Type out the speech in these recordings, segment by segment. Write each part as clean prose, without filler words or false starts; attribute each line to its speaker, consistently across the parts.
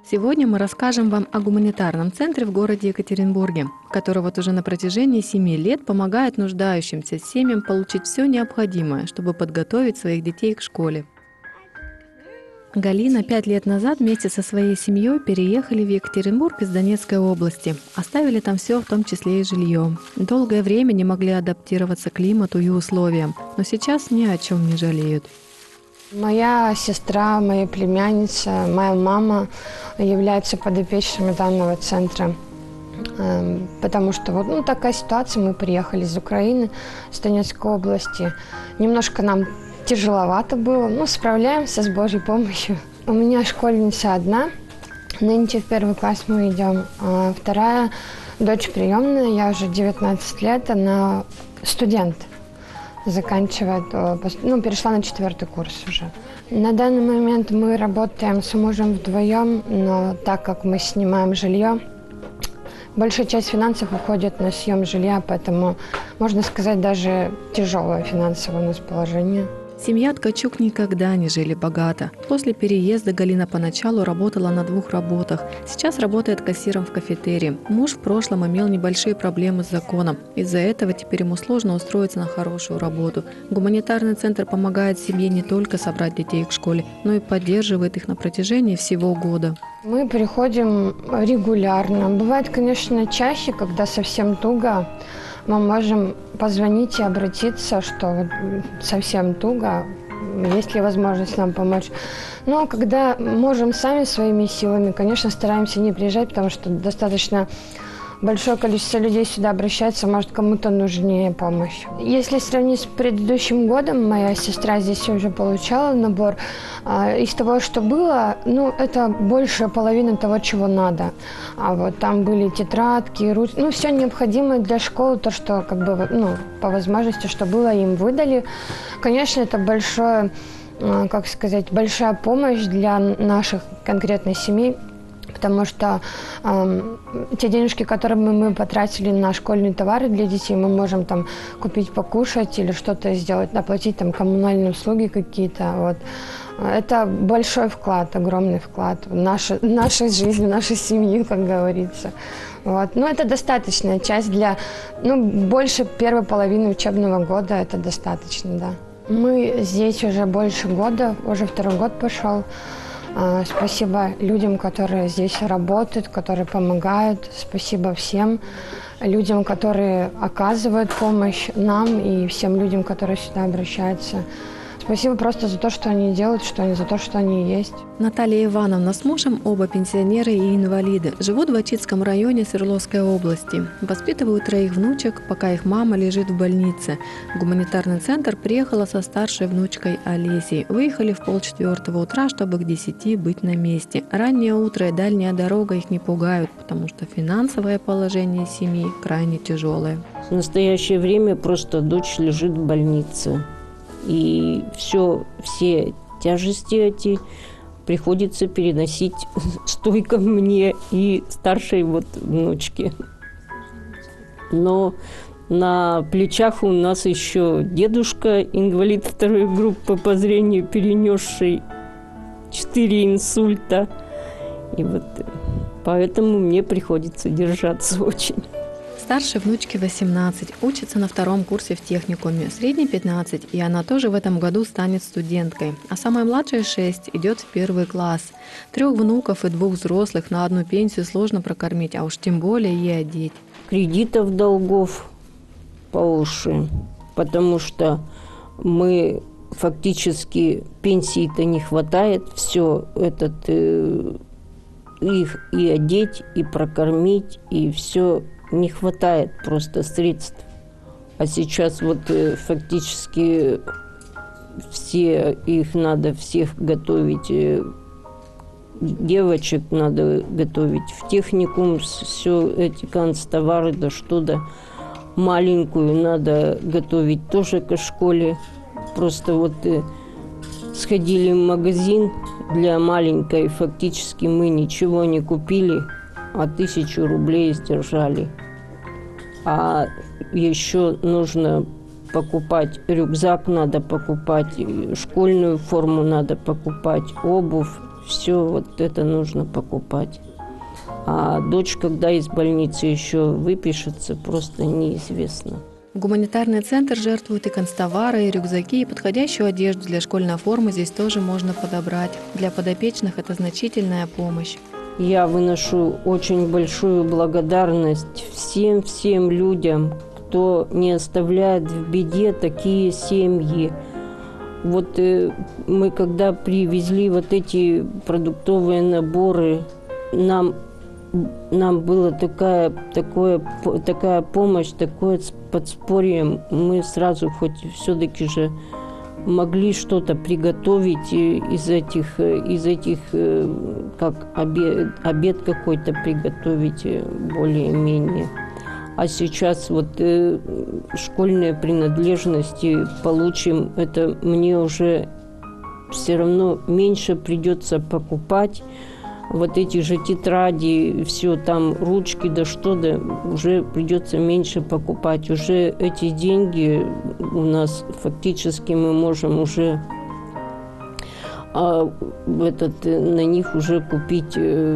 Speaker 1: Сегодня мы расскажем вам о гуманитарном центре в городе Екатеринбурге, который вот уже на протяжении 7 лет помогает нуждающимся семьям получить все необходимое, чтобы подготовить своих детей к школе. Галина 5 лет назад вместе со своей семьей переехали в Екатеринбург из Донецкой области. Оставили там все, в том числе и жилье. Долгое время не могли адаптироваться к климату и условиям, но сейчас ни о чем не жалеют.
Speaker 2: Моя сестра, моя племянница, моя мама являются подопечными данного центра. Потому что такая ситуация, мы приехали из Украины, с Донецкой области. Немножко нам тяжеловато было, но справляемся с Божьей помощью. У меня школьница одна, нынче в 1 класс мы идем. А вторая дочь приемная, я уже 19 лет, она студент. Заканчивает, перешла на 4-й курс уже. На данный момент мы работаем с мужем вдвоем, но так как мы снимаем жилье, большая часть финансов уходит на съем жилья, поэтому, можно сказать, даже тяжелое финансовое у нас положение.
Speaker 1: Семья Ткачук никогда не жили богато. После переезда Галина поначалу работала на 2 работах. Сейчас работает кассиром в кафетерии. Муж в прошлом имел небольшие проблемы с законом. Из-за этого теперь ему сложно устроиться на хорошую работу. Гуманитарный центр помогает семье не только собрать детей к школе, но и поддерживает их на протяжении всего года.
Speaker 2: Мы приходим регулярно. Бывает, конечно, чаще, когда совсем туго. Мы можем позвонить и обратиться, что совсем туго, есть ли возможность нам помочь. Но когда можем сами своими силами, конечно, стараемся не приезжать, потому что достаточно большое количество людей сюда обращается, может, кому-то нужнее помощь. Если сравнить с предыдущим годом, моя сестра здесь уже получала набор. Из того, что было, это больше половины того, чего надо. А вот там были тетрадки, ручки, все необходимое для школы, то, что по возможности, что было, им выдали. Конечно, это большая помощь для наших конкретных семей. Потому что те денежки, которые мы потратили на школьные товары для детей, мы можем там купить покушать или что-то сделать, оплатить там коммунальные услуги какие-то. Вот. Это большой вклад, огромный вклад в нашу жизнь, в нашу семью, как говорится. Вот. Но это достаточная часть для больше первой половины учебного года, это достаточно, да. Мы здесь уже больше года, уже 2-й год пошел. Спасибо людям, которые здесь работают, которые помогают. Спасибо всем людям, которые оказывают помощь нам и всем людям, которые сюда обращаются. Спасибо просто за то, что они делают, за то, что они есть.
Speaker 1: Наталья Ивановна с мужем, оба пенсионеры и инвалиды, живут в Ачитском районе Свердловской области. Воспитывают 3 внучек, пока их мама лежит в больнице. В гуманитарный центр приехала со старшей внучкой Олесей. Выехали в 3:30 утра, чтобы к 10 быть на месте. Раннее утро и дальняя дорога их не пугают, потому что финансовое положение семьи крайне тяжелое.
Speaker 3: В настоящее время просто дочь лежит в больнице. И все тяжести эти приходится переносить стойко мне и старшей внучке. Но на плечах у нас еще дедушка, инвалид 2-й группы по зрению, перенесший 4 инсульта. И поэтому мне приходится держаться очень.
Speaker 1: Старшей внучке 18, учится на 2-м курсе в техникуме, средней 15, и она тоже в этом году станет студенткой. А самая младшая 6, идет в 1 класс. 3 внуков и 2 взрослых на одну пенсию сложно прокормить, а уж тем более и одеть.
Speaker 3: Кредитов, долгов по уши, потому что мы фактически пенсии-то не хватает, все их и одеть, и прокормить, и все. Не хватает просто средств. А сейчас фактически их надо всех готовить. Девочек надо готовить в техникум. Все эти канцтовары, да что-то. Маленькую надо готовить тоже к школе. Просто сходили в магазин для маленькой. Фактически мы ничего не купили. 1000 рублей сдержали. А еще нужно покупать рюкзак, надо покупать школьную форму, надо покупать обувь. все вот это нужно покупать. А дочь, когда из больницы еще выпишется, просто неизвестно.
Speaker 1: Гуманитарный центр жертвует и канцтовары, и рюкзаки, и подходящую одежду для школьной формы здесь тоже можно подобрать. Для подопечных это значительная помощь.
Speaker 3: Я выношу очень большую благодарность всем людям, кто не оставляет в беде такие семьи. Вот мы когда привезли вот эти продуктовые наборы, нам была такая помощь, такое подспорье. Мы сразу хоть все-таки же могли что-то приготовить из этих как обед какой-то приготовить более-менее. А сейчас вот школьные принадлежности получим, это мне уже все равно меньше придется покупать. Вот эти же тетради, все там, ручки, да что, да, уже придется меньше покупать. Уже эти деньги у нас фактически мы можем уже на них уже купить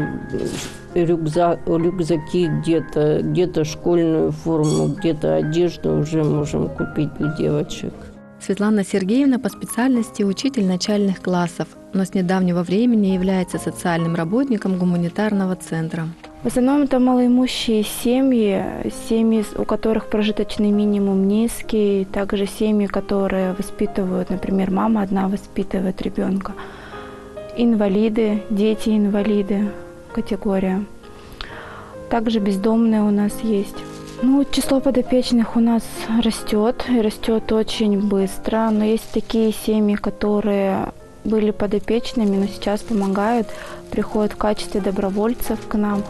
Speaker 3: рюкзаки где-то школьную форму, где-то одежду уже можем купить для девочек.
Speaker 1: Светлана Сергеевна по специальности учитель начальных классов, но с недавнего времени является социальным работником гуманитарного центра.
Speaker 4: В основном это малоимущие семьи, у которых прожиточный минимум низкий, также семьи, которые воспитывают, например, мама одна воспитывает ребенка, инвалиды, дети-инвалиды категория. Также бездомные у нас есть. Число подопечных у нас растет, и растет очень быстро, но есть такие семьи, которые были подопечными, но сейчас помогают, приходят в качестве добровольцев к нам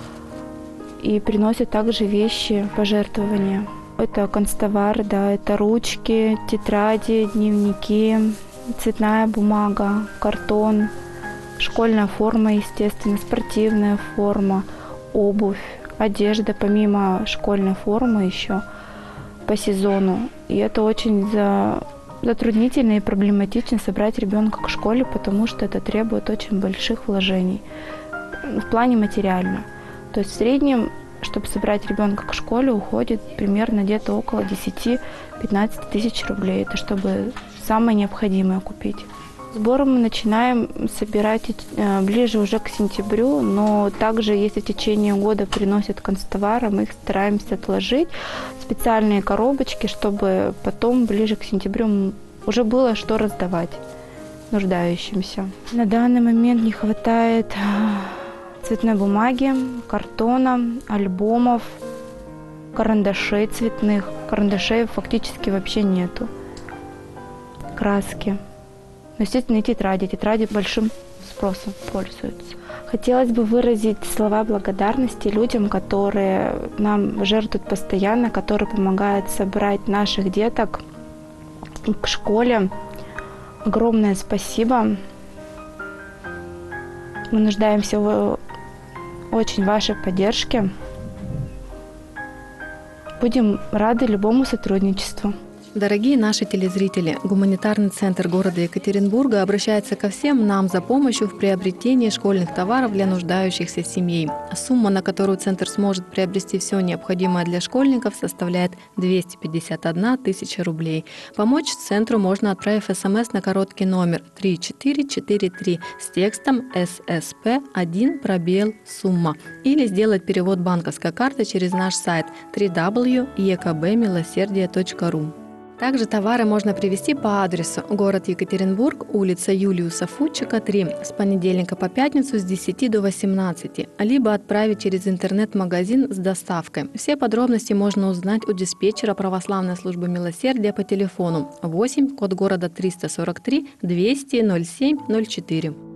Speaker 4: и приносят также вещи, пожертвования. Это канцтовар, да, это ручки, тетради, дневники, цветная бумага, картон, школьная форма, естественно, спортивная форма, обувь. Одежда помимо школьной формы еще по сезону. И это очень затруднительно и проблематично собрать ребенка к школе, потому что это требует очень больших вложений в плане материально. То есть в среднем, чтобы собрать ребенка к школе, уходит примерно где-то около 10-15 тысяч рублей. Это чтобы самое необходимое купить. Сборы мы начинаем собирать ближе уже к сентябрю, но также, если в течение года приносят канцтовары, мы их стараемся отложить в специальные коробочки, чтобы потом, ближе к сентябрю, уже было что раздавать нуждающимся. На данный момент не хватает цветной бумаги, картона, альбомов, карандашей цветных. Карандашей фактически вообще нету. Краски. Но, естественно, и тетради. Тетради большим спросом пользуются. Хотелось бы выразить слова благодарности людям, которые нам жертвуют постоянно, которые помогают собрать наших деток к школе. Огромное спасибо. Мы нуждаемся в очень вашей поддержке. Будем рады любому сотрудничеству.
Speaker 1: Дорогие наши телезрители, гуманитарный центр города Екатеринбурга обращается ко всем нам за помощью в приобретении школьных товаров для нуждающихся семей. Сумма, на которую центр сможет приобрести все необходимое для школьников, составляет 251 тысяча рублей. Помочь центру можно, отправив СМС на короткий номер 3443 с текстом ССП1 или сделать перевод банковской карты через наш сайт www.ekbmилосердие.ру. Также товары можно привезти по адресу город Екатеринбург, улица Юлиуса Фудчика, 3, с понедельника по пятницу с 10 до 18, либо отправить через интернет-магазин с доставкой. Все подробности можно узнать у диспетчера православной службы милосердия по телефону 8, код города 343 200 07 04.